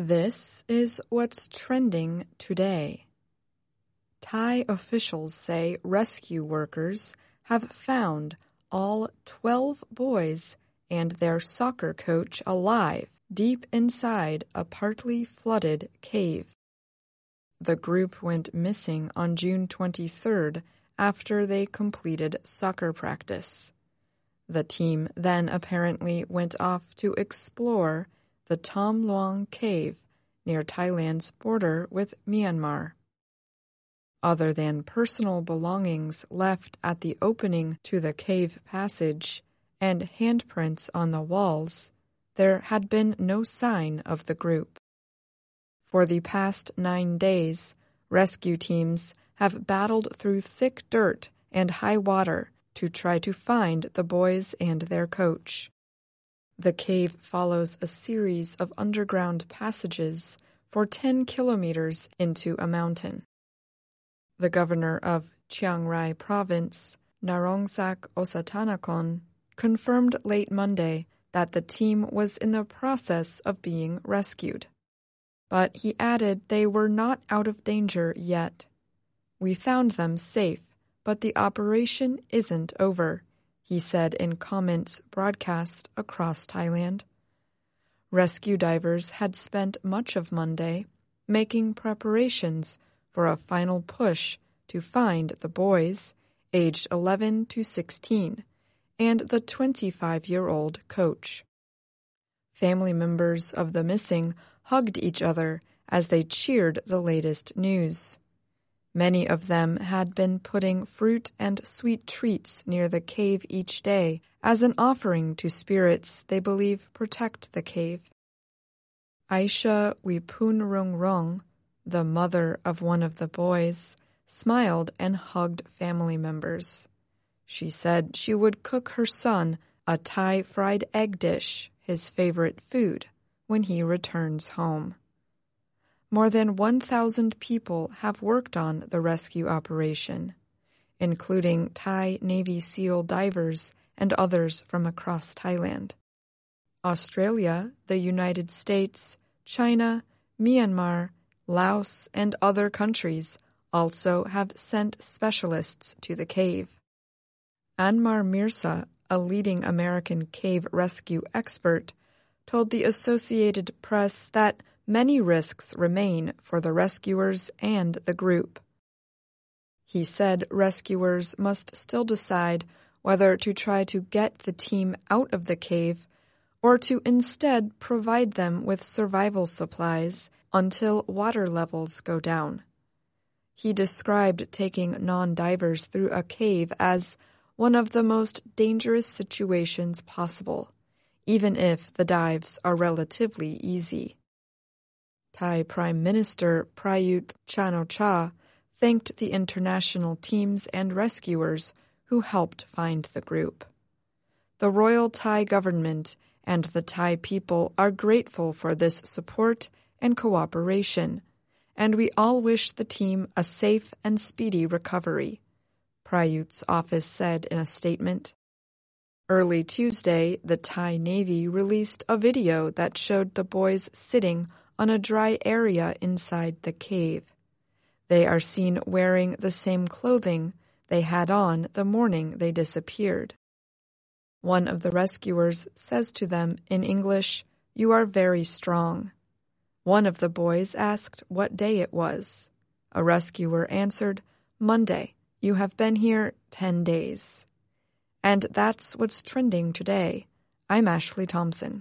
This is what's trending today. Thai officials say rescue workers have found all 12 boys and their soccer coach alive deep inside a partly flooded cave. The group went missing on June 23rd after they completed soccer practice. The team then apparently went off to explore the Tham Luang Cave near Thailand's border with Myanmar. Other than personal belongings left at the opening to the cave passage and handprints on the walls, there had been no sign of the group. For the past 9 days, rescue teams have battled through thick dirt and high water to try to find the boys and their coach. The cave follows a series of underground passages for 10 kilometers into a mountain. The governor of Chiang Rai Province, Narongsak Osatanakon, confirmed late Monday that the team was in the process of being rescued. But he added they were not out of danger yet. "We found them safe, but the operation isn't over," he said in comments broadcast across Thailand. Rescue divers had spent much of Monday making preparations for a final push to find the boys, aged 11 to 16, and the 25-year-old coach. Family members of the missing hugged each other as they cheered the latest news. Many of them had been putting fruit and sweet treats near the cave each day as an offering to spirits they believe protect the cave. Aisha Wipunrungrong, the mother of one of the boys, smiled and hugged family members. She said she would cook her son a Thai fried egg dish, his favorite food, when he returns home. More than 1,000 people have worked on the rescue operation, including Thai Navy SEAL divers and others from across Thailand. Australia, the United States, China, Myanmar, Laos, and other countries also have sent specialists to the cave. Anmar Mirza, a leading American cave rescue expert, told the Associated Press that many risks remain for the rescuers and the group. He said rescuers must still decide whether to try to get the team out of the cave or to instead provide them with survival supplies until water levels go down. He described taking non-divers through a cave as one of the most dangerous situations possible, even if the dives are relatively easy. Thai Prime Minister Prayut Chan-o-cha thanked the international teams and rescuers who helped find the group. The Royal Thai government and the Thai people are grateful for this support and cooperation, and we all wish the team a safe and speedy recovery, Prayut's office said in a statement. Early Tuesday, the Thai Navy released a video that showed the boys sitting on a dry area inside the cave. They are seen wearing the same clothing they had on the morning they disappeared. One of the rescuers says to them in English, "You are very strong." One of the boys asked what day it was. A rescuer answered, "Monday. You have been here 10 days." And that's what's trending today. I'm Ashley Thompson.